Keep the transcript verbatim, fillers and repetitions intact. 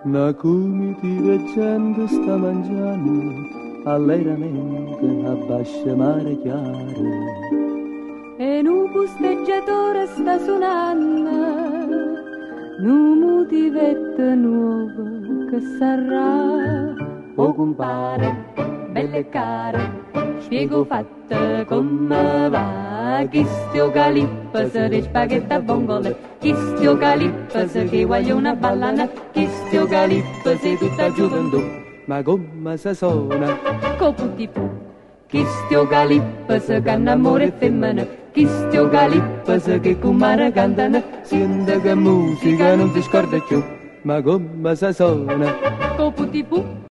una comitiva gente sta mangiando allegramente a basce mare chiare. E un posteggiatore sta suonando, un motivetto nuovo che sarà. O compare, Belle care, spiego fatta come va. Chi stio calippas di spaghetti a vongole, chi stio calippas che voglio una ballana, chi stio calippas di tutta gioventù. ma come si suona? Coputi pu, chi stio calippas che hanno amore femmina, chi stio calippas che kumara cantano, Sente che musica non ti scorda più, ma come si suona? coputi pu.